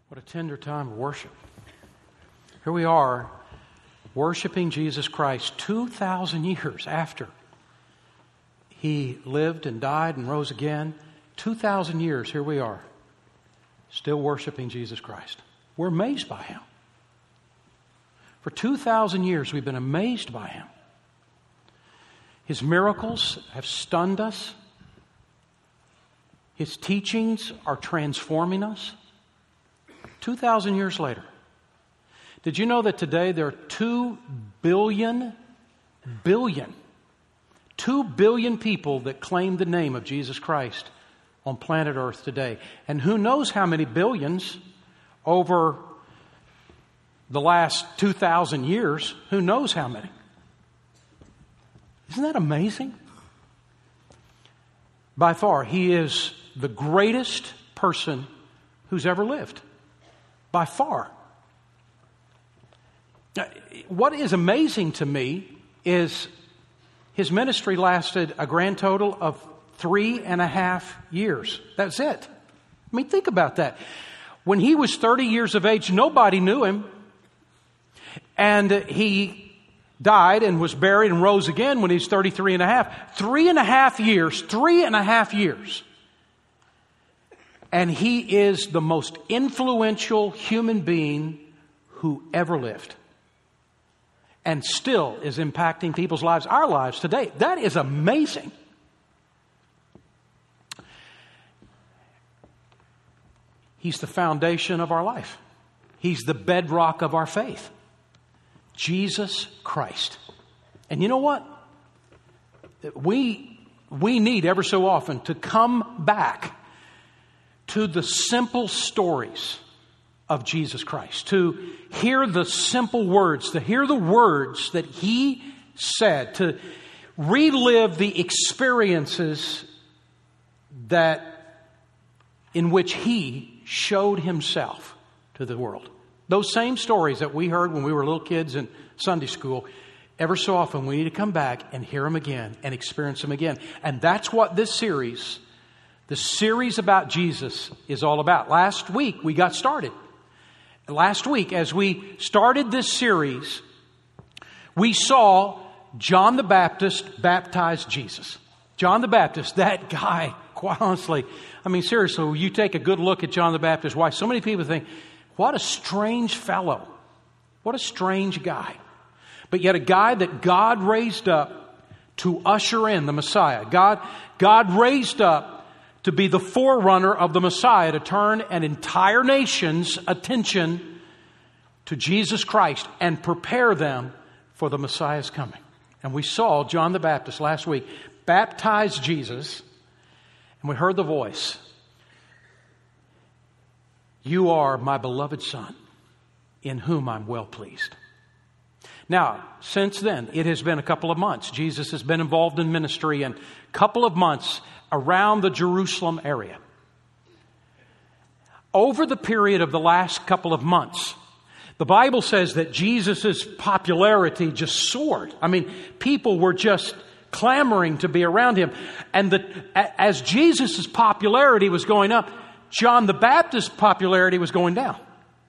What a tender time of worship. Here we are, worshiping Jesus Christ 2,000 years after He lived and died and rose again. 2,000 years, here we are, still worshiping Jesus Christ. We're amazed by Him. For 2,000 years, we've been amazed by Him. His miracles have stunned us. His teachings are transforming us. 2,000 years later. Did you know that today there are 2 billion people that claim the name of Jesus Christ on planet Earth today? And who knows how many billions over the last 2,000 years? Who knows how many? Isn't that amazing? By far, He is the greatest person who's ever lived. By far. What is amazing to me is His ministry lasted a grand total of 3.5 years. That's it. I mean, think about that. When He was 30 years of age, nobody knew Him. And He died and was buried and rose again when He was 33.5. 3.5 years. And He is the most influential human being who ever lived. And still is impacting people's lives, our lives today. That is amazing. He's the foundation of our life. He's the bedrock of our faith. Jesus Christ. And you know what? We need ever so often to come back to the simple stories of Jesus Christ, to hear the simple words, to hear the words that He said, to relive the experiences in which He showed Himself to the world. Those same stories that we heard when we were little kids in Sunday school, ever so often we need to come back and hear them again and experience them again. And that's what the series about Jesus is all about. Last week we got started. Last week, as we started this series, we saw John the Baptist baptize Jesus. John the Baptist, that guy, quite honestly, I mean, seriously, when you take a good look at John the Baptist, why so many people think, what a strange fellow. What a strange guy. But yet a guy that God raised up to usher in the Messiah. God raised up to be the forerunner of the Messiah, to turn an entire nation's attention to Jesus Christ and prepare them for the Messiah's coming. And we saw John the Baptist last week baptize Jesus, and we heard the voice, "You are my beloved Son, in whom I'm well pleased." Now, since then, it has been a couple of months. Jesus has been involved in ministry, and a couple of months around the Jerusalem area. Over the period of the last couple of months, the Bible says that Jesus' popularity just soared. I mean, people were just clamoring to be around Him. And as Jesus' popularity was going up, John the Baptist's popularity was going down.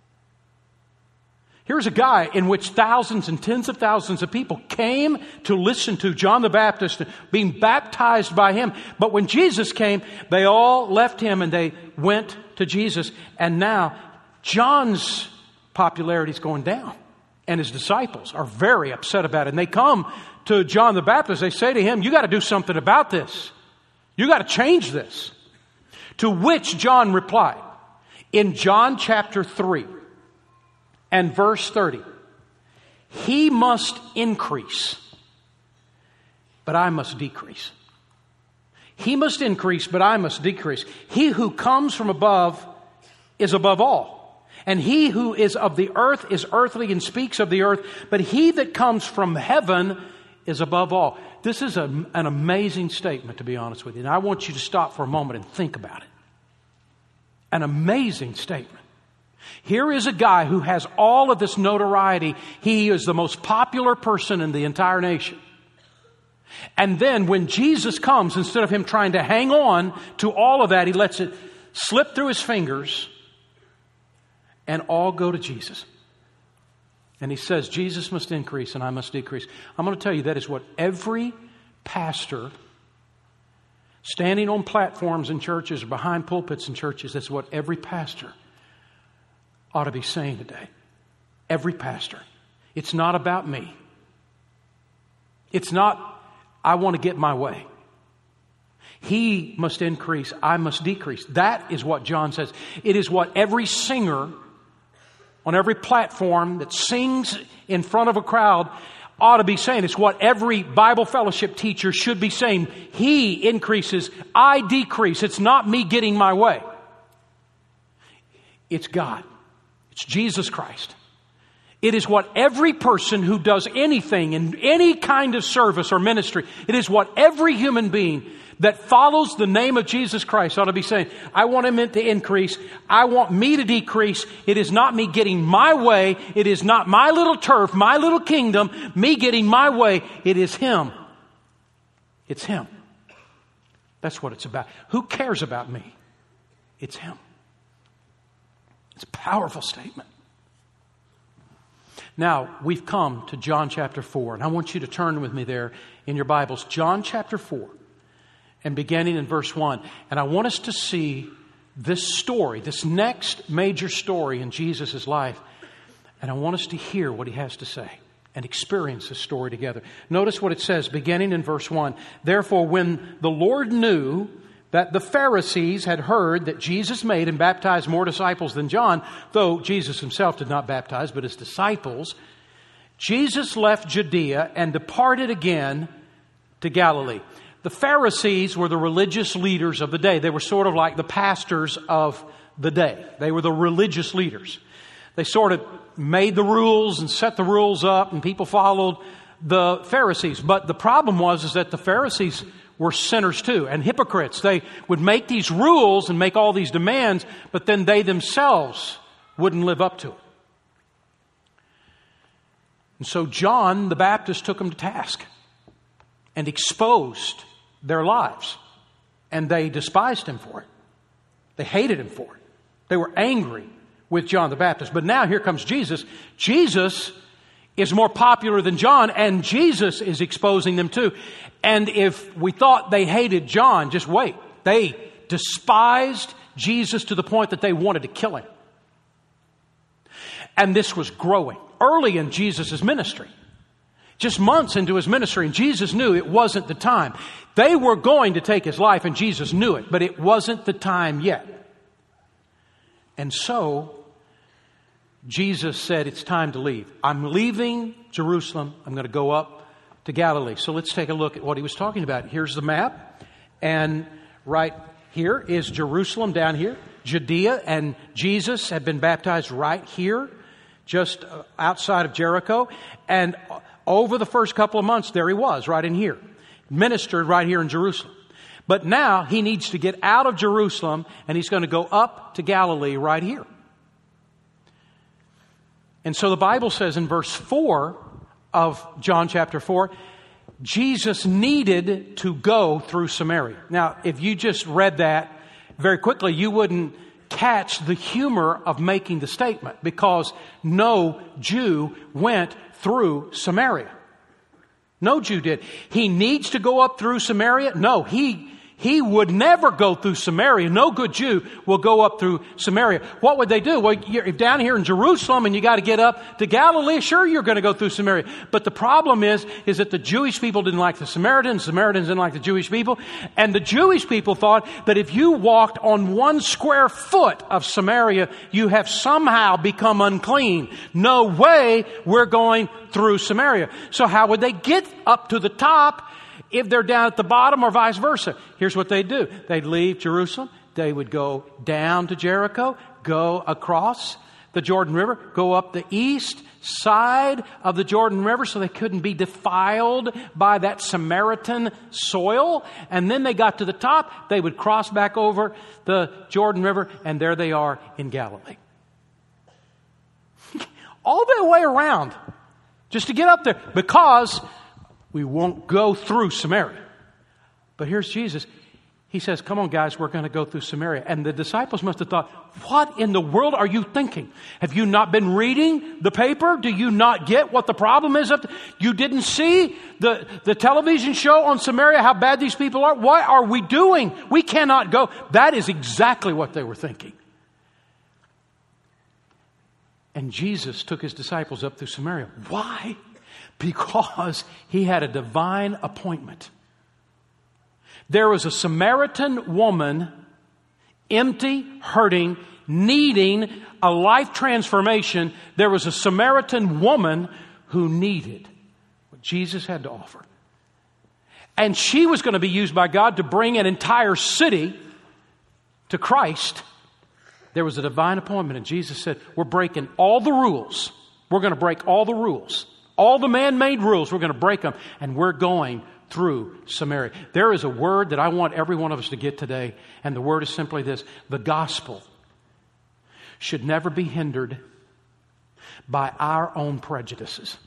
Here's a guy in which thousands and tens of thousands of people came to listen to John the Baptist being baptized by him. But when Jesus came, they all left Him and they went to Jesus. And now John's popularity is going down. And his disciples are very upset about it. And they come to John the Baptist. They say to him, "You got to do something about this. You got to change this." To which John replied in John chapter 3. And verse 30, "He must increase, but I must decrease. He must increase, but I must decrease. He who comes from above is above all. And he who is of the earth is earthly and speaks of the earth. But he that comes from heaven is above all." This is an amazing statement, to be honest with you. And I want you to stop for a moment and think about it. An amazing statement. Here is a guy who has all of this notoriety. He is the most popular person in the entire nation. And then when Jesus comes, instead of Him trying to hang on to all of that, He lets it slip through His fingers and all go to Jesus. And he says, Jesus must increase and I must decrease. I'm going to tell you that is what every pastor standing on platforms in churches or behind pulpits in churches, that's what every pastor ought to be saying today. Every pastor. It's not about me. It's not, I want to get my way. He must increase, I must decrease. That is what John says. It is what every singer on every platform that sings in front of a crowd ought to be saying. It's what every Bible fellowship teacher should be saying. He increases, I decrease. It's not me getting my way. It's God. It's Jesus Christ. It is what every person who does anything in any kind of service or ministry, it is what every human being that follows the name of Jesus Christ ought to be saying. I want Him to increase. I want me to decrease. It is not me getting my way. It is not my little turf, my little kingdom, me getting my way. It is Him. It's Him. That's what it's about. Who cares about me? It's Him. It's a powerful statement. Now, we've come to John chapter 4, and I want you to turn with me there in your Bibles. John chapter 4, and beginning in verse 1. And I want us to see this story, this next major story in Jesus' life. And I want us to hear what He has to say and experience this story together. Notice what it says, beginning in verse 1. Therefore, when the Lord knew that the Pharisees had heard that Jesus made and baptized more disciples than John, though Jesus Himself did not baptize, but His disciples, Jesus left Judea and departed again to Galilee. The Pharisees were the religious leaders of the day. They were sort of like the pastors of the day. They were the religious leaders. They sort of made the rules and set the rules up, and people followed the Pharisees. But the problem was that the Pharisees were sinners too, and hypocrites. They would make these rules and make all these demands, but then they themselves wouldn't live up to it. And so John the Baptist took them to task and exposed their lives. And they despised him for it. They hated him for it. They were angry with John the Baptist. But now here comes Jesus. Jesus is more popular than John, and Jesus is exposing them too. And if we thought they hated John, just wait. They despised Jesus to the point that they wanted to kill him. And this was growing early in Jesus' ministry. Just months into His ministry, and Jesus knew it wasn't the time. They were going to take His life, and Jesus knew it, but it wasn't the time yet. And so Jesus said, it's time to leave. I'm leaving Jerusalem. I'm going to go up to Galilee. So let's take a look at what He was talking about. Here's the map. And right here is Jerusalem down here. Judea, and Jesus had been baptized right here, just outside of Jericho. And over the first couple of months, there He was, right in here. Ministered right here in Jerusalem. But now He needs to get out of Jerusalem, and He's going to go up to Galilee right here. And so the Bible says in verse 4 of John chapter 4, Jesus needed to go through Samaria. Now, if you just read that very quickly, you wouldn't catch the humor of making the statement, because no Jew went through Samaria. No Jew did. He needs to go up through Samaria? No, he would never go through Samaria. No good Jew will go up through Samaria. What would they do? Well, you're down here in Jerusalem and you got to get up to Galilee. Sure, you're going to go through Samaria. But the problem is that the Jewish people didn't like the Samaritans. The Samaritans didn't like the Jewish people. And the Jewish people thought that if you walked on 1 square foot of Samaria, you have somehow become unclean. No way we're going through Samaria. So how would they get up to the top if they're down at the bottom, or vice versa? Here's what they'd do. They'd leave Jerusalem. They would go down to Jericho, go across the Jordan River, go up the east side of the Jordan River so they couldn't be defiled by that Samaritan soil. And then they got to the top. They would cross back over the Jordan River, and there they are in Galilee. All the way around just to get up there, because we won't go through Samaria. But here's Jesus. He says, come on, guys, we're going to go through Samaria. And the disciples must have thought, what in the world are you thinking? Have you not been reading the paper? Do you not get what the problem is? You didn't see the television show on Samaria, how bad these people are? What are we doing? We cannot go. That is exactly what they were thinking. And Jesus took his disciples up through Samaria. Why? Because he had a divine appointment. There was a Samaritan woman, empty, hurting, needing a life transformation. There was a Samaritan woman who needed what Jesus had to offer. And she was going to be used by God to bring an entire city to Christ. There was a divine appointment, and Jesus said, we're breaking all the rules. We're going to break all the rules. All the man-made rules, we're going to break them, and we're going through Samaria. There is a word that I want every one of us to get today, and the word is simply this: the gospel should never be hindered by our own prejudices.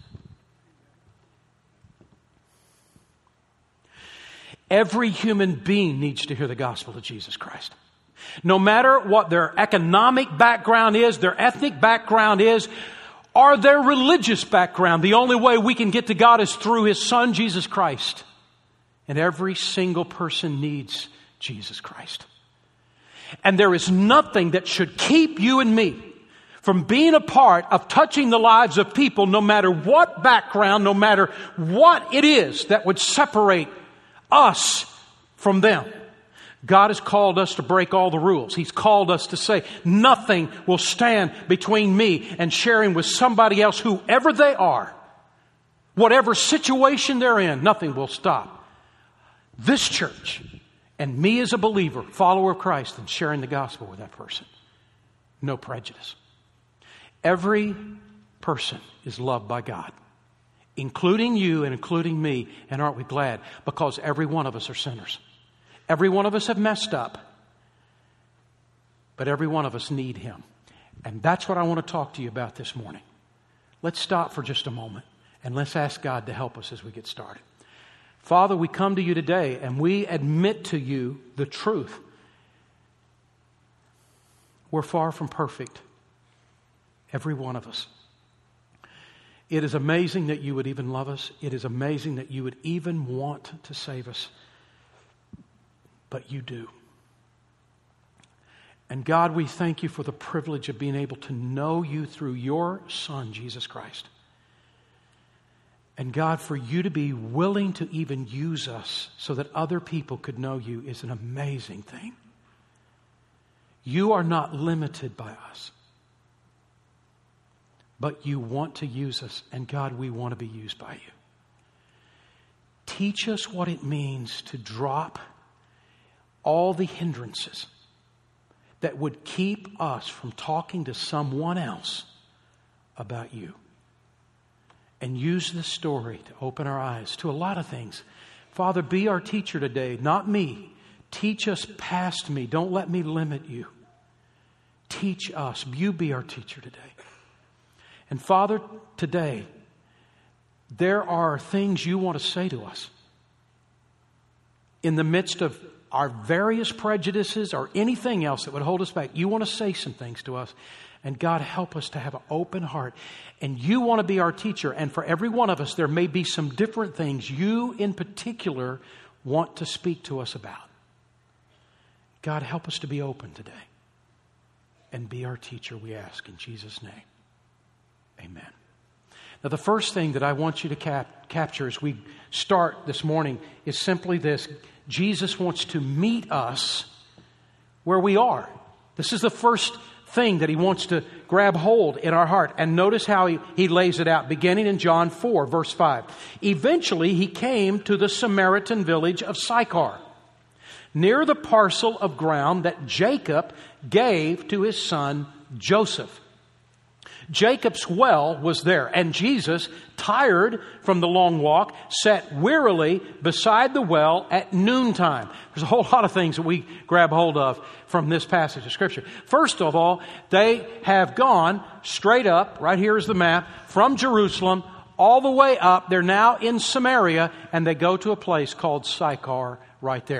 Every human being needs to hear the gospel of Jesus Christ. No matter what their economic background is, their ethnic background is, or their religious background, the only way we can get to God is through His Son, Jesus Christ. And every single person needs Jesus Christ. And there is nothing that should keep you and me from being a part of touching the lives of people, no matter what background, no matter what it is that would separate us from them. God has called us to break all the rules. He's called us to say, nothing will stand between me and sharing with somebody else, whoever they are. Whatever situation they're in, nothing will stop this church and me as a believer, follower of Christ, and sharing the gospel with that person. No prejudice. Every person is loved by God, including you and including me. And aren't we glad? Because every one of us are sinners. Every one of us have messed up. But every one of us need Him. And that's what I want to talk to you about this morning. Let's stop for just a moment and let's ask God to help us as we get started. Father, we come to you today and we admit to you the truth. We're far from perfect. Every one of us. It is amazing that you would even love us. It is amazing that you would even want to save us. But you do. And God, we thank you for the privilege of being able to know you through your Son, Jesus Christ. And God, for you to be willing to even use us so that other people could know you is an amazing thing. You are not limited by us. But you want to use us. And God, we want to be used by you. Teach us what it means to drop all the hindrances that would keep us from talking to someone else about you. And use this story to open our eyes to a lot of things. Father, be our teacher today, not me. Teach us past me. Don't let me limit you. Teach us. You be our teacher today. And Father, today, there are things you want to say to us. In the midst of our various prejudices or anything else that would hold us back, you want to say some things to us. And God, help us to have an open heart. And you want to be our teacher. And for every one of us, there may be some different things you in particular want to speak to us about. God, help us to be open today. And be our teacher, we ask in Jesus' name. Amen. Now, the first thing that I want you to capture as we start this morning is simply this. Jesus wants to meet us where we are. This is the first thing that He wants to grab hold in our heart. And notice how he lays it out, beginning in John 4, verse 5. Eventually, He came to the Samaritan village of Sychar, near the parcel of ground that Jacob gave to his son Joseph. Jacob's well was there, and Jesus, tired from the long walk, sat wearily beside the well at noontime. There's a whole lot of things that we grab hold of from this passage of Scripture. First of all, they have gone straight up, right here is the map, from Jerusalem all the way up. They're now in Samaria, and they go to a place called Sychar right there.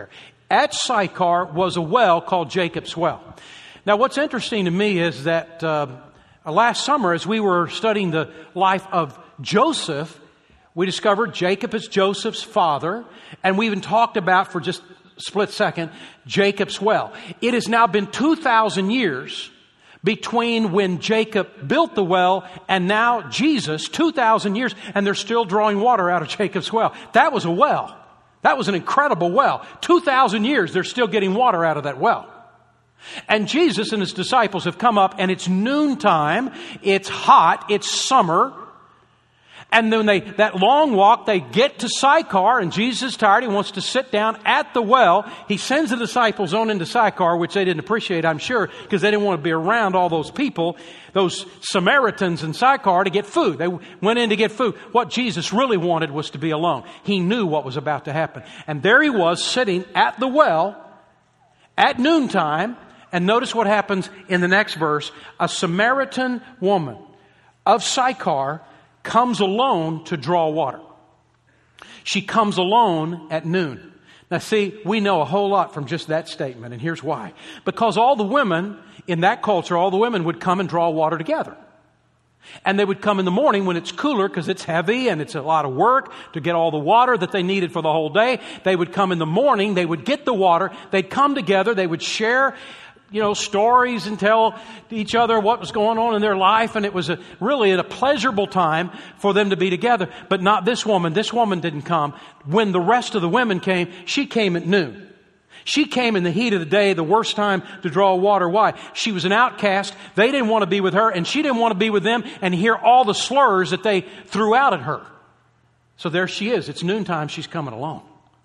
at Sychar was a well called Jacob's Well. Now, what's interesting to me is that last summer, as we were studying the life of Joseph, we discovered Jacob is Joseph's father, and we even talked about, for just a split second, Jacob's well. It has now been 2,000 years between when Jacob built the well and now Jesus, 2,000 years, and they're still drawing water out of Jacob's well. That was a well. That was an incredible well. 2,000 years, they're still getting water out of that well. And Jesus and His disciples have come up, and it's noontime, it's hot, it's summer, and then that long walk, they get to Sychar, and Jesus is tired, He wants to sit down at the well. He sends the disciples on into Sychar, which they didn't appreciate, I'm sure, because they didn't want to be around all those people, those Samaritans in Sychar, to get food. They went in to get food. What Jesus really wanted was to be alone. He knew what was about to happen. And there He was, sitting at the well, at noontime. And notice what happens in the next verse. A Samaritan woman of Sychar comes alone to draw water. She comes alone at noon. Now see, we know a whole lot from just that statement, and here's why. Because all the women in that culture, all the women would come and draw water together. And they would come in the morning when it's cooler, because it's heavy and it's a lot of work to get all the water that they needed for the whole day. They would come in the morning, they would get the water, they'd come together, they would share stories and tell each other what was going on in their life. And it was really a pleasurable time for them to be together. But not this woman. This woman didn't come. When the rest of the women came, she came at noon. She came in the heat of the day, the worst time to draw water. Why? She was an outcast. They didn't want to be with her, and she didn't want to be with them and hear all the slurs that they threw out at her. So there she is. It's noontime. She's coming along.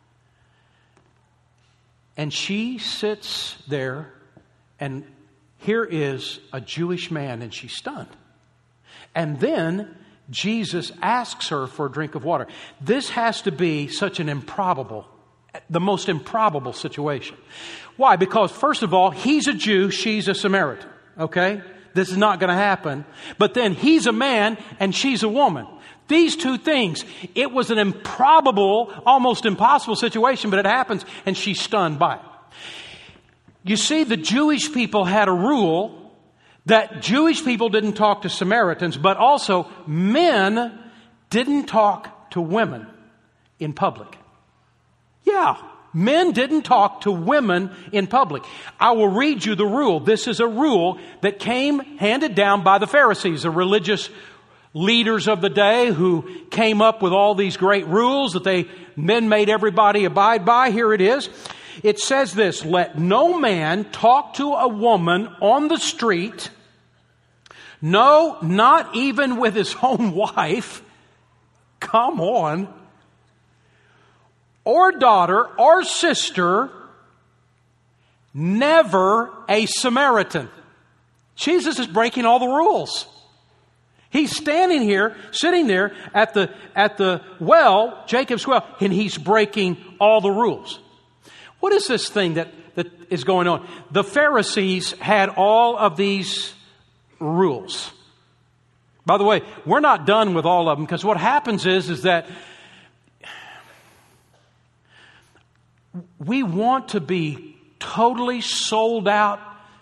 And she sits there. And here is a Jewish man, and she's stunned. And then Jesus asks her for a drink of water. This has to be such an the most improbable situation. Why? Because first of all, he's a Jew, she's a Samaritan. Okay? This is not going to happen. But then he's a man and she's a woman. These two things, it was an improbable, almost impossible situation, but it happens, and she's stunned by it. You see, the Jewish people had a rule that Jewish people didn't talk to Samaritans, but also men didn't talk to women in public. Yeah, men didn't talk to women in public. I will read you the rule. This is a rule that came handed down by the Pharisees, the religious leaders of the day who came up with all these great rules that men made everybody abide by. Here it is. It says this: let no man talk to a woman on the street, no, not even with his own wife, come on, or daughter, or sister, never a Samaritan. Jesus is breaking all the rules. He's standing here, sitting there at the well, Jacob's well, and he's breaking all the rules. What is this thing that is going on? The Pharisees had all of these rules. By the way, we're not done with all of them, because what happens is that we want to be totally sold out,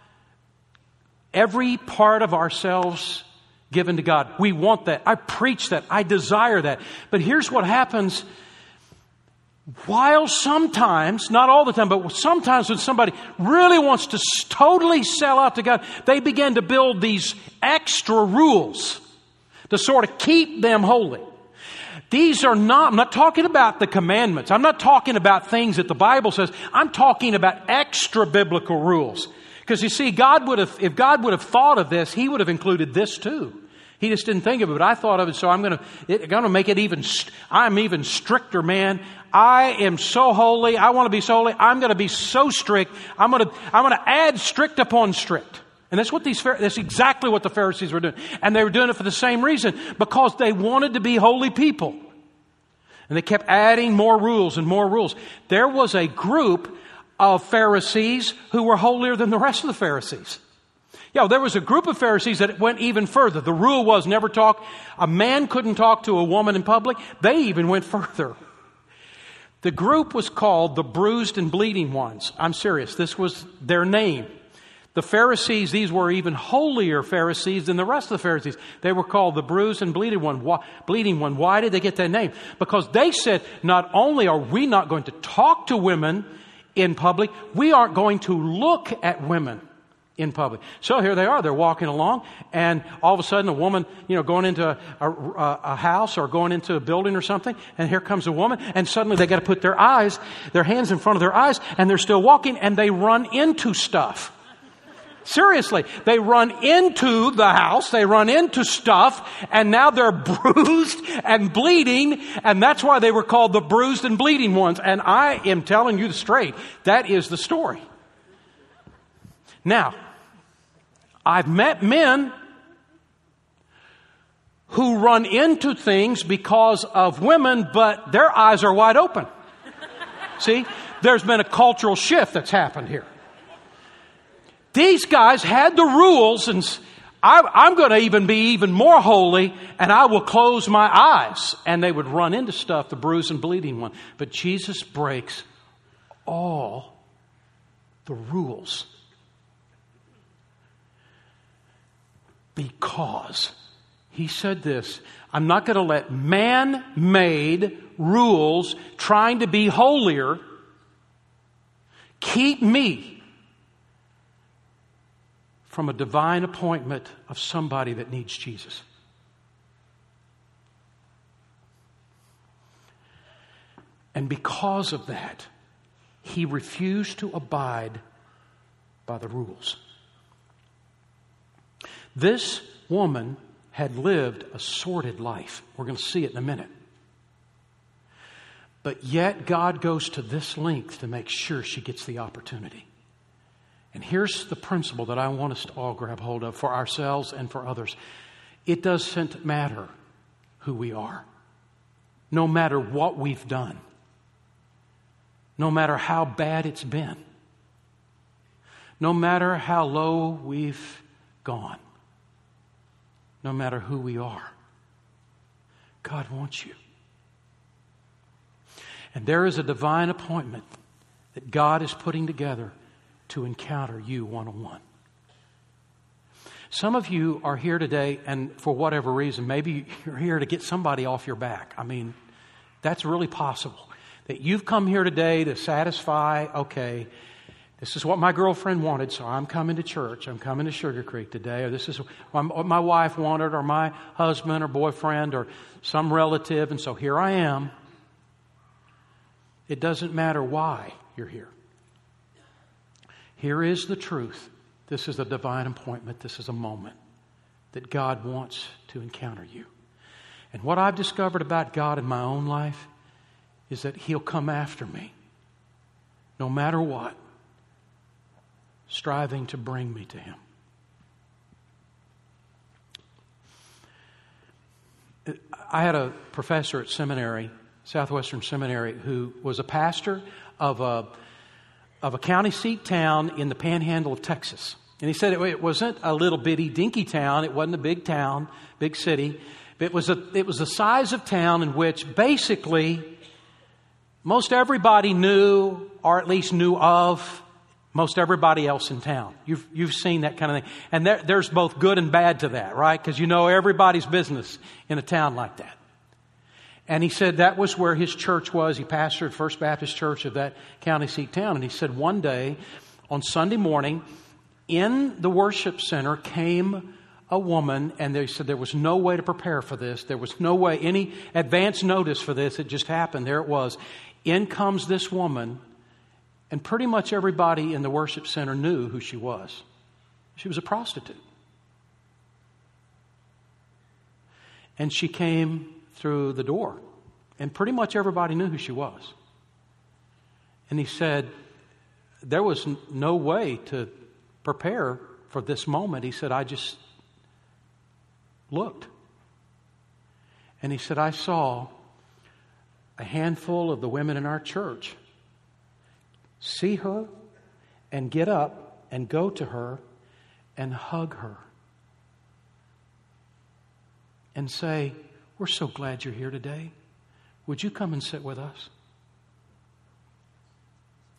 every part of ourselves given to God. We want that. I preach that. I desire that. But here's what happens. While sometimes, not all the time, but sometimes when somebody really wants to totally sell out to God, they begin to build these extra rules to sort of keep them holy. I'm not talking about the commandments. I'm not talking about things that the Bible says. I'm talking about extra biblical rules. Because you see, if God would have thought of this, He would have included this too. He just didn't think of it, but I thought of it, so I'm going to make it I'm even stricter, man. I am so holy. I want to be so holy. I'm going to be so strict. I'm going to add strict upon strict. And that's exactly what the Pharisees were doing. And they were doing it for the same reason, because they wanted to be holy people. And they kept adding more rules and more rules. There was a group of Pharisees who were holier than the rest of the Pharisees. Yeah, there was a group of Pharisees that went even further. The rule was never talk. A man couldn't talk to a woman in public. They even went further. The group was called the bruised and bleeding ones. I'm serious. This was their name. The Pharisees, these were even holier Pharisees than the rest of the Pharisees. They were called the bruised and bleeding one. Why did they get that name? Because they said, not only are we not going to talk to women in public, we aren't going to look at women in public. So here they are. They're walking along, and all of a sudden a woman, going into a house or going into a building or something, and here comes a woman, and suddenly they got to put their hands in front of their eyes, and they're still walking, and they run into stuff. Seriously, they run into the house, they run into stuff, and now they're bruised and bleeding, and that's why they were called the bruised and bleeding ones. And I am telling you straight, that is the story. Now, I've met men who run into things because of women, but their eyes are wide open. See, there's been a cultural shift that's happened here. These guys had the rules, and I'm going to even be even more holy, and I will close my eyes. And they would run into stuff, the bruised and bleeding one. But Jesus breaks all the rules. Because he said this, I'm not going to let man-made rules trying to be holier keep me from a divine appointment of somebody that needs Jesus. And because of that, he refused to abide by the rules. This woman had lived a sordid life. We're going to see it in a minute. But yet God goes to this length to make sure she gets the opportunity. And here's the principle that I want us to all grab hold of for ourselves and for others. It doesn't matter who we are. No matter what we've done. No matter how bad it's been. No matter how low we've gone. No matter who we are. God wants you. And there is a divine appointment that God is putting together to encounter you one-on-one. Some of you are here today, and for whatever reason, maybe you're here to get somebody off your back. I mean, that's really possible. That you've come here today to satisfy, okay, this is what my girlfriend wanted, so I'm coming to church. I'm coming to Sugar Creek today. Or this is what my wife wanted, or my husband or boyfriend or some relative, and so here I am. It doesn't matter why you're here. Here is the truth. This is a divine appointment. This is a moment that God wants to encounter you. And what I've discovered about God in my own life is that He'll come after me, no matter what, striving to bring me to Him. I had a professor at seminary, Southwestern Seminary, who was a pastor of a county seat town in the panhandle of Texas. And he said it wasn't a little bitty dinky town. It wasn't a big town, big city. It was the size of town in which basically most everybody knew, or at least knew of, most everybody else in town. You've seen that kind of thing. And there's both good and bad to that, right? Because you know everybody's business in a town like that. And he said that was where his church was. He pastored First Baptist Church of that county seat town. And he said one day on Sunday morning in the worship center came a woman, and they said there was no way to prepare for this. There was no way, any advance notice for this. It just happened. There it was. In comes this woman, and pretty much everybody in the worship center knew who she was. She was a prostitute. And she came through the door, and pretty much everybody knew who she was. And he said there was no way to prepare for this moment. He said, I just looked. And he said, I saw a handful of the women in our church see her and get up and go to her and hug her and say, we're so glad you're here today. Would you come and sit with us?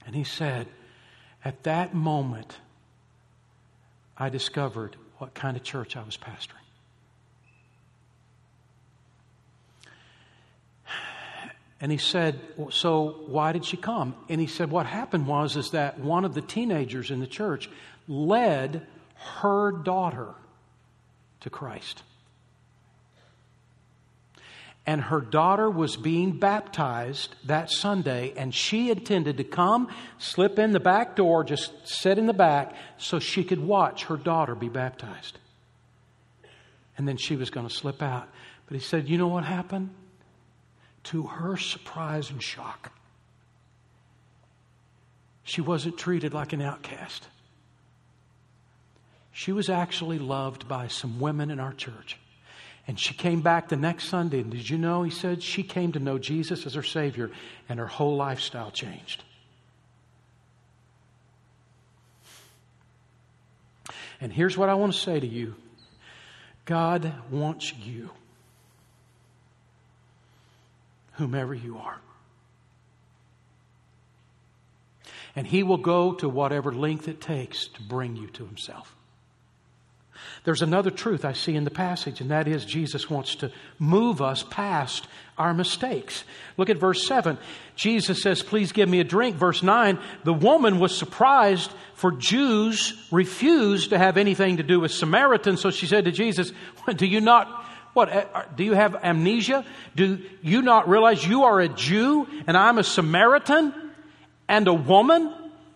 And he said, at that moment, I discovered what kind of church I was pastoring. And he said, so why did she come? And he said, what happened is that one of the teenagers in the church led her daughter to Christ. And her daughter was being baptized that Sunday, and she intended to come, slip in the back door, just sit in the back, so she could watch her daughter be baptized. And then she was going to slip out. But he said, you know what happened? To her surprise and shock, she wasn't treated like an outcast. She was actually loved by some women in our church. And she came back the next Sunday, and did you know, he said, she came to know Jesus as her Savior, and her whole lifestyle changed. And here's what I want to say to you. God wants you, whomever you are. And He will go to whatever length it takes to bring you to Himself. There's another truth I see in the passage, and that is Jesus wants to move us past our mistakes. Look at verse 7. Jesus says, please give me a drink. Verse 9, the woman was surprised, for Jews refused to have anything to do with Samaritans. So she said to Jesus, do you have amnesia? Do you not realize you are a Jew and I'm a Samaritan and a woman?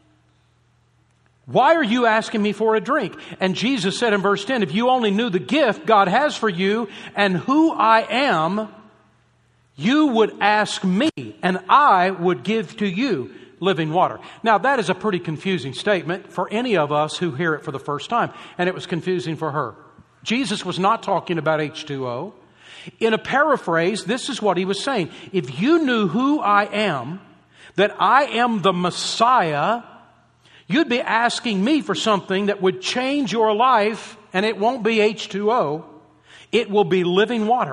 Why are you asking me for a drink? And Jesus said in verse 10, if you only knew the gift God has for you and who I am, you would ask me and I would give to you living water. Now that is a pretty confusing statement for any of us who hear it for the first time. And it was confusing for her. Jesus was not talking about H2O. In a paraphrase, this is what He was saying. If you knew who I am, that I am the Messiah, you'd be asking me for something that would change your life, and it won't be H2O. It will be living water.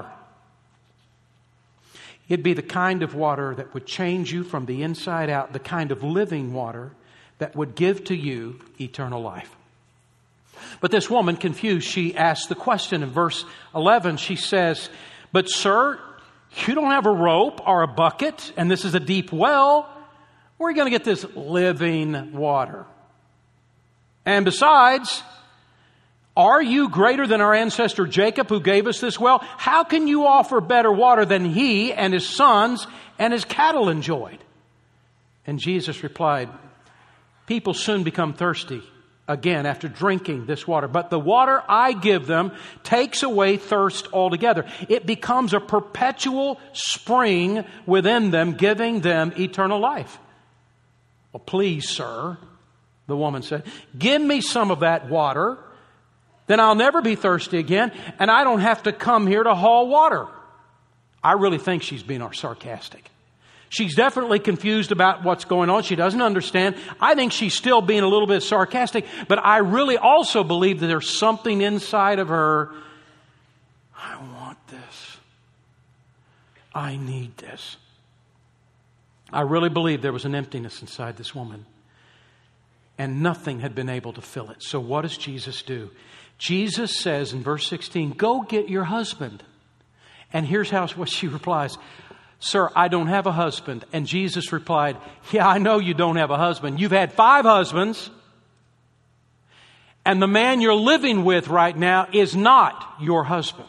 It'd be the kind of water that would change you from the inside out, the kind of living water that would give to you eternal life. But this woman, confused, she asked the question in verse 11. She says, but sir, you don't have a rope or a bucket, and this is a deep well. Where are you going to get this living water? And besides, are you greater than our ancestor Jacob who gave us this well? How can you offer better water than he and his sons and his cattle enjoyed? And Jesus replied, people soon become thirsty again after drinking this water. But the water I give them takes away thirst altogether. It becomes a perpetual spring within them, giving them eternal life. Well, please, sir, the woman said, give me some of that water. Then I'll never be thirsty again, and I don't have to come here to haul water. I really think she's being sarcastic. She's definitely confused about what's going on. She doesn't understand. I think she's still being a little bit sarcastic, but I really also believe that there's something inside of her. I want this. I need this. I really believe there was an emptiness inside this woman, and nothing had been able to fill it. So what does Jesus do? Jesus says in verse 16, go get your husband. And here's what she replies. Sir, I don't have a husband. And Jesus replied, yeah, I know you don't have a husband. You've had 5 husbands. And the man you're living with right now is not your husband.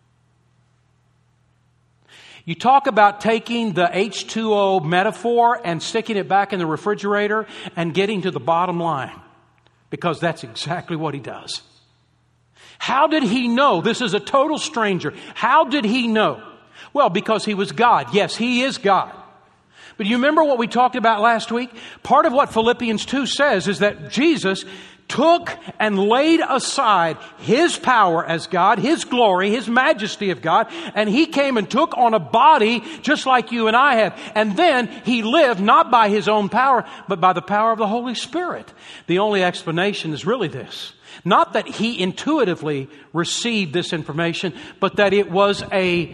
You talk about taking the H2O metaphor and sticking it back in the refrigerator and getting to the bottom line. Because that's exactly what he does. How did he know? This is a total stranger. How did he know? Well, because he was God. Yes, he is God. But you remember what we talked about last week? Part of what Philippians 2 says is that Jesus took and laid aside His power as God, His glory, His majesty of God, and He came and took on a body just like you and I have. And then He lived not by His own power, but by the power of the Holy Spirit. The only explanation is really this. Not that He intuitively received this information, but that it was a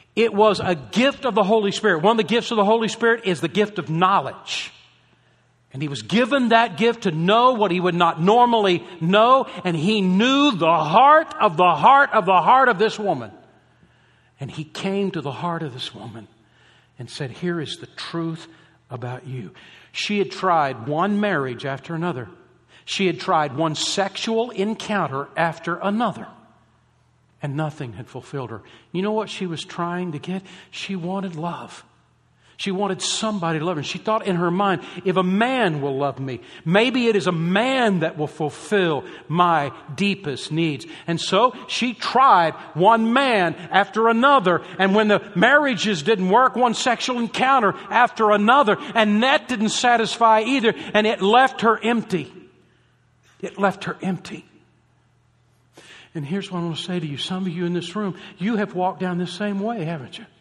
gift of the Holy Spirit. One of the gifts of the Holy Spirit is the gift of knowledge. And he was given that gift to know what he would not normally know. And he knew the heart of the heart of the heart of this woman. And he came to the heart of this woman and said, here is the truth about you. She had tried one marriage after another. She had tried one sexual encounter after another. And nothing had fulfilled her. You know what she was trying to get? She wanted love. She wanted somebody to love her. And she thought in her mind, if a man will love me, maybe it is a man that will fulfill my deepest needs. And so she tried one man after another. And when the marriages didn't work, one sexual encounter after another. And that didn't satisfy either. And it left her empty. It left her empty. And here's what I want to say to you. Some of you in this room, you have walked down this same way, haven't you?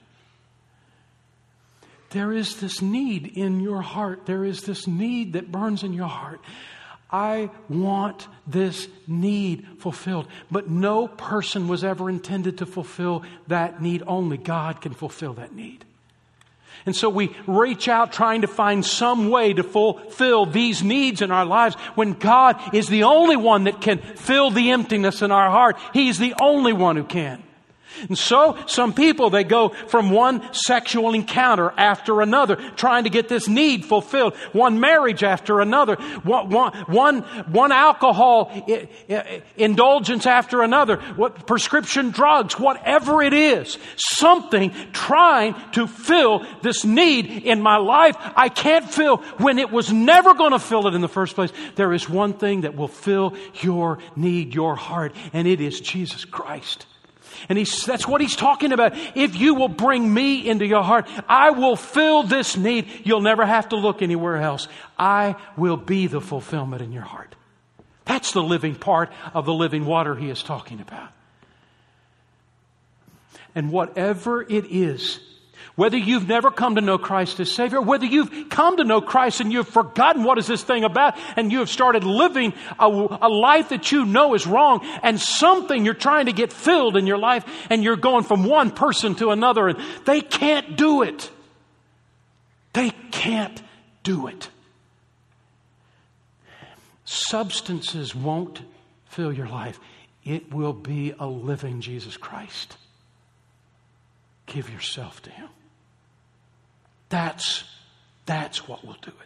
There is this need in your heart. There is this need that burns in your heart. I want this need fulfilled. But no person was ever intended to fulfill that need. Only God can fulfill that need. And so we reach out trying to find some way to fulfill these needs in our lives when God is the only one that can fill the emptiness in our heart. He's the only one who can. And so some people, they go from one sexual encounter after another, trying to get this need fulfilled. One marriage after another. One alcohol indulgence after another. Prescription drugs, whatever it is. Something trying to fill this need in my life I can't fill when it was never going to fill it in the first place. There is one thing that will fill your need, your heart, and it is Jesus Christ. And that's what he's talking about. If you will bring me into your heart, I will fill this need. You'll never have to look anywhere else. I will be the fulfillment in your heart. That's the living part of the living water he is talking about. And whatever it is, whether you've never come to know Christ as Savior, whether you've come to know Christ and you've forgotten what is this thing about, and you have started living a life that you know is wrong, and something you're trying to get filled in your life, and you're going from one person to another, and they can't do it. They can't do it. Substances won't fill your life. It will be a living Jesus Christ. Give yourself to Him. That's what will do it.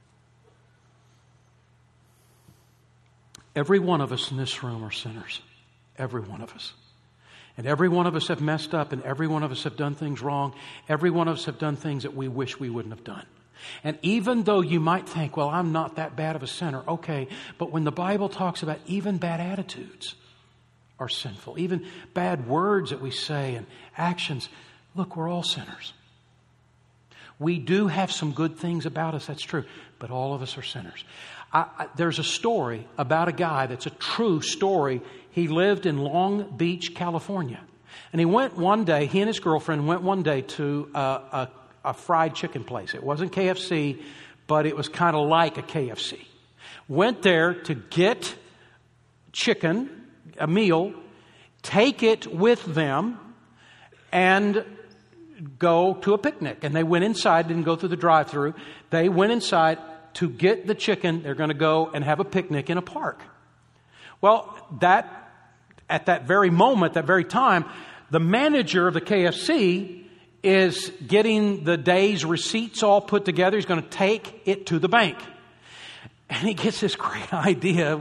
Every one of us in this room are sinners. Every one of us. And every one of us have messed up, and every one of us have done things wrong. Every one of us have done things that we wish we wouldn't have done. And even though you might think, well, I'm not that bad of a sinner. Okay, but when the Bible talks about even bad attitudes are sinful, even bad words that we say and actions, look, we're all sinners. We do have some good things about us, that's true, but all of us are sinners. There's a story about a guy that's a true story. He lived in Long Beach, California. And he and his girlfriend went one day to a fried chicken place. It wasn't KFC, but it was kind of like a KFC. Went there to get chicken, a meal, take it with them, and go to a picnic. And they went inside, didn't go through the drive-thru. They went inside to get the chicken. They're going to go and have a picnic in a park. Well, at that very moment, that very time, the manager of the KFC is getting the day's receipts all put together. He's going to take it to the bank. And he gets this great idea,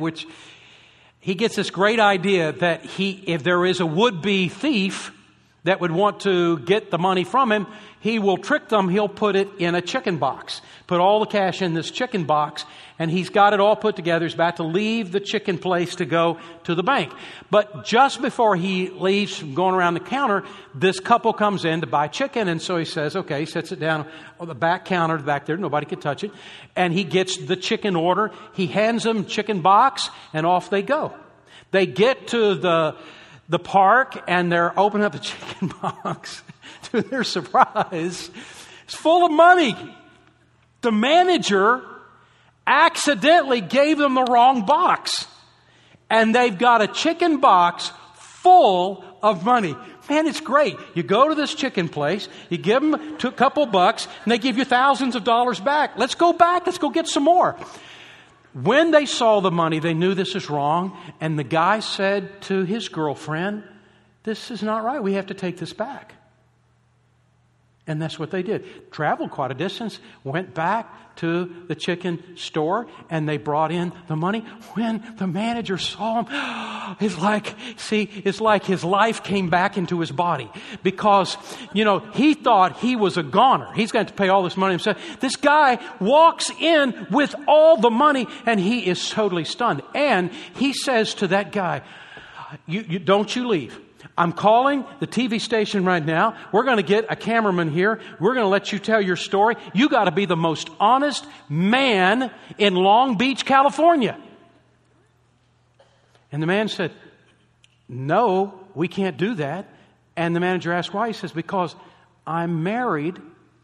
that if there is a would-be thief that would want to get the money from him, he will trick them. He'll put it in a chicken box. Put all the cash in this chicken box, and he's got it all put together. He's about to leave the chicken place to go to the bank. But just before he leaves from going around the counter, this couple comes in to buy chicken, and so he says, okay, he sets it down on the back counter back there. Nobody can touch it. And he gets the chicken order. He hands them chicken box, and off they go. They get to the park, and they're opening up the chicken box. To their surprise, it's full of money. The manager accidentally gave them the wrong box. And they've got a chicken box full of money. Man, it's great. You go to this chicken place, you give them a couple bucks, and they give you thousands of dollars back. Let's go back. Let's go get some more. When they saw the money, they knew this is wrong. And the guy said to his girlfriend, this is not right. We have to take this back. And that's what they did. Traveled quite a distance, went back to the chicken store, and they brought in the money. When the manager saw him, it's like his life came back into his body. Because, he thought he was a goner. He's going to pay all this money himself. This guy walks in with all the money, and he is totally stunned. And he says to that guy, don't you leave. I'm calling the TV station right now. We're going to get a cameraman here. We're going to let you tell your story. You got to be the most honest man in Long Beach, California. And the man said, no, we can't do that. And the manager asked why. He says, because I'm married.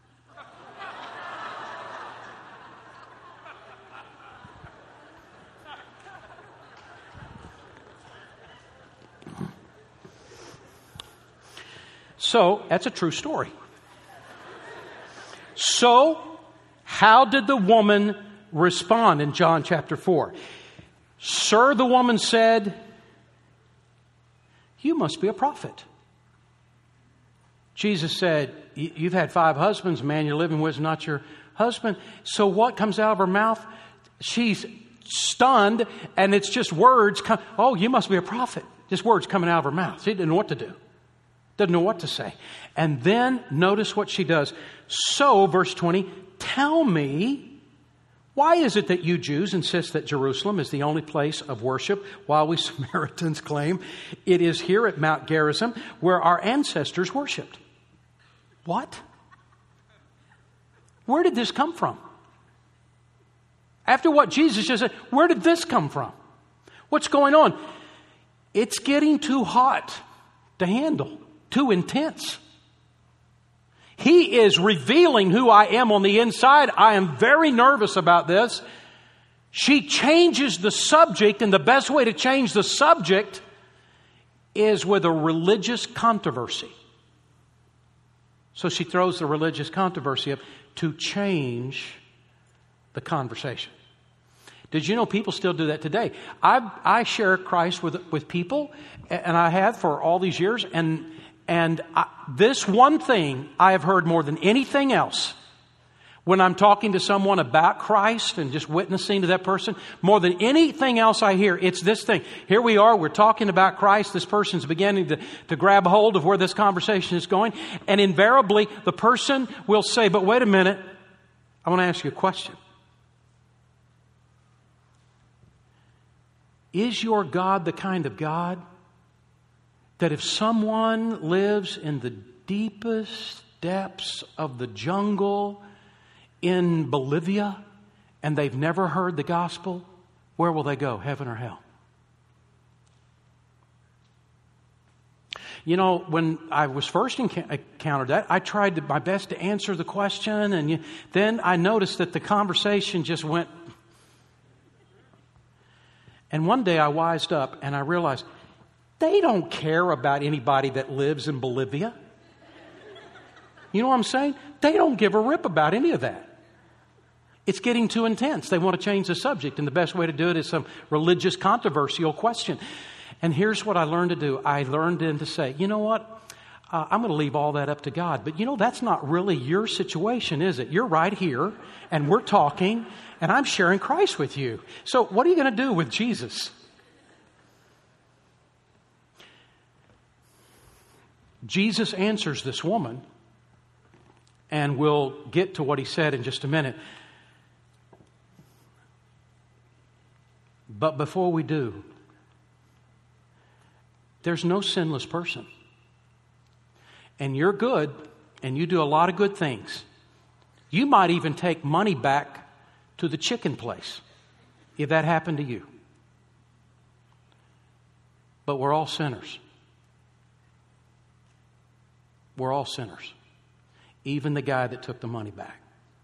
So, that's a true story. So, how did the woman respond in John chapter 4? Sir, the woman said, you must be a prophet. Jesus said, you've had 5 husbands, man you're living with is not your husband. So what comes out of her mouth? She's stunned, and it's just words. Oh, you must be a prophet. Just words coming out of her mouth. She didn't know what to do. Doesn't know what to say. And then notice what she does. So, verse 20, tell me, why is it that you Jews insist that Jerusalem is the only place of worship, while we Samaritans claim it is here at Mount Gerizim where our ancestors worshipped? What? Where did this come from? After what Jesus just said, where did this come from? What's going on? It's getting too hot to handle. Too intense. He is revealing who I am on the inside. I am very nervous about this. She changes the subject, and the best way to change the subject is with a religious controversy. So she throws the religious controversy up to change the conversation. Did you know people still do that today? I share Christ with people, and I have for all these years, and this one thing I have heard more than anything else when I'm talking to someone about Christ and just witnessing to that person, more than anything else I hear, it's this thing. Here we are, we're talking about Christ. This person's beginning to grab hold of where this conversation is going. And invariably, the person will say, but wait a minute, I want to ask you a question. Is your God the kind of God that if someone lives in the deepest depths of the jungle in Bolivia and they've never heard the gospel, where will they go, heaven or hell? When I was first encountered that, I tried my best to answer the question, and then I noticed that the conversation just went. And one day I wised up and I realized they don't care about anybody that lives in Bolivia. You know what I'm saying? They don't give a rip about any of that. It's getting too intense. They want to change the subject, and the best way to do it is some religious controversial question. And here's what I learned to do. I learned then to say, you know what? I'm going to leave all that up to God. But that's not really your situation, is it? You're right here, and we're talking, and I'm sharing Christ with you. So what are you going to do with Jesus? Jesus answers this woman, and we'll get to what he said in just a minute. But before we do, there's no sinless person. And you're good, and you do a lot of good things. You might even take money back to the chicken place if that happened to you. But we're all sinners. We're all sinners. Even the guy that took the money back.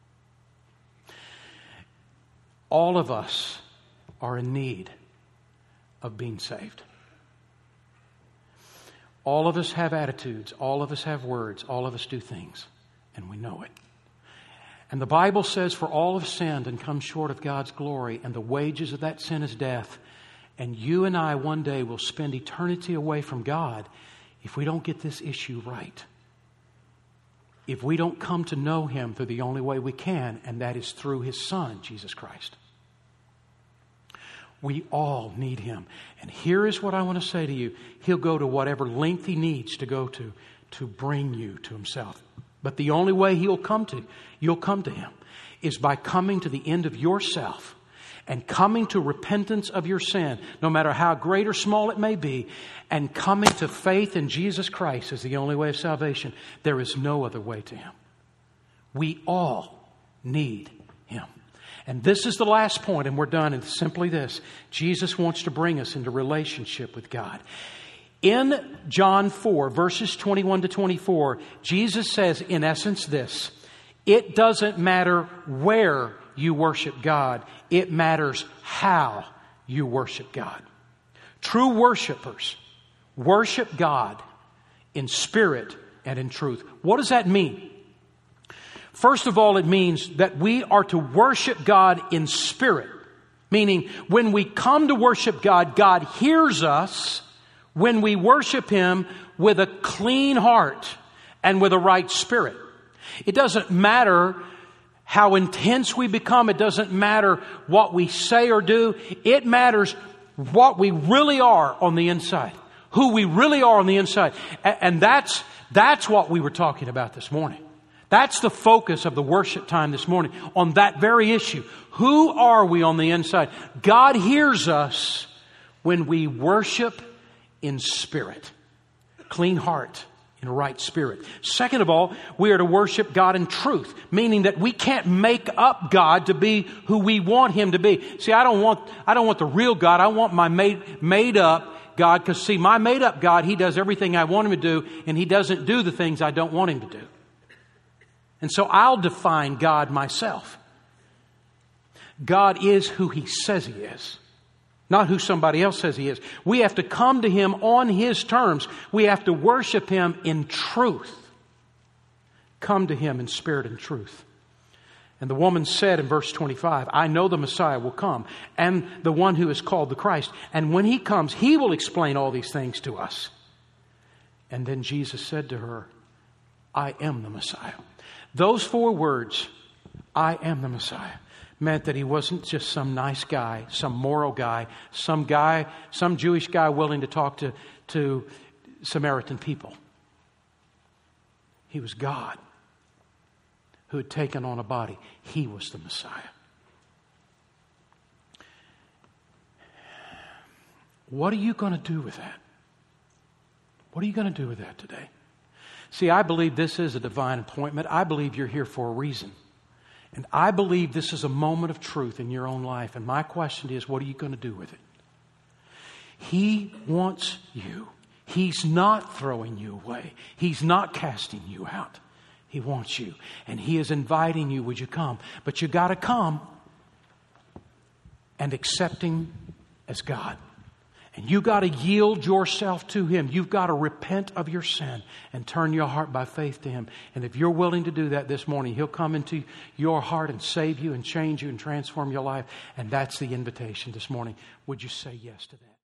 All of us are in need of being saved. All of us have attitudes. All of us have words. All of us do things. And we know it. And the Bible says, for all have sinned and come short of God's glory, and the wages of that sin is death. And you and I one day will spend eternity away from God if we don't get this issue right. If we don't come to know Him through the only way we can, and that is through His Son, Jesus Christ. We all need Him. And here is what I want to say to you. He'll go to whatever length He needs to go to bring you to Himself. But the only way you'll come to Him is by coming to the end of yourself and coming to repentance of your sin, no matter how great or small it may be, and coming to faith in Jesus Christ as the only way of salvation. There is no other way to Him. We all need Him. And this is the last point, and we're done. It's simply this. Jesus wants to bring us into relationship with God. In John 4, verses 21 to 24, Jesus says, in essence, this: it doesn't matter where you worship God. It matters how you worship God. True worshipers worship God in spirit and in truth. What does that mean? First of all, it means that we are to worship God in spirit. Meaning, when we come to worship God, God hears us when we worship Him with a clean heart and with a right spirit. It doesn't matter how intense we become. It doesn't matter what we say or do. It matters what we really are on the inside. Who we really are on the inside. And that's what we were talking about this morning. That's the focus of the worship time this morning, on that very issue. Who are we on the inside? God hears us when we worship in spirit. Clean heart, in a right spirit. Second of all, we are to worship God in truth, meaning that we can't make up God to be who we want Him to be. See, I don't want the real God. I want my made up God, because see, my made up God, He does everything I want Him to do, and He doesn't do the things I don't want Him to do. And so I'll define God myself. God is who He says He is, not who somebody else says He is. We have to come to Him on His terms. We have to worship Him in truth. Come to Him in spirit and truth. And the woman said in verse 25, I know the Messiah will come, and the one who is called the Christ. And when He comes, He will explain all these things to us. And then Jesus said to her, I am the Messiah. Those 4 words, I am the Messiah, meant that He wasn't just some nice guy, some moral guy, some Jewish guy willing to talk to Samaritan people. He was God who had taken on a body. He was the Messiah. What are you going to do with that? What are you going to do with that today? See, I believe this is a divine appointment. I believe you're here for a reason. And I believe this is a moment of truth in your own life. And my question is, what are you going to do with it? He wants you. He's not throwing you away. He's not casting you out. He wants you. And He is inviting you, would you come? But you got to come and accept Him as God. And you got to yield yourself to Him. You've got to repent of your sin and turn your heart by faith to Him. And if you're willing to do that this morning, He'll come into your heart and save you and change you and transform your life. And that's the invitation this morning. Would you say yes to that?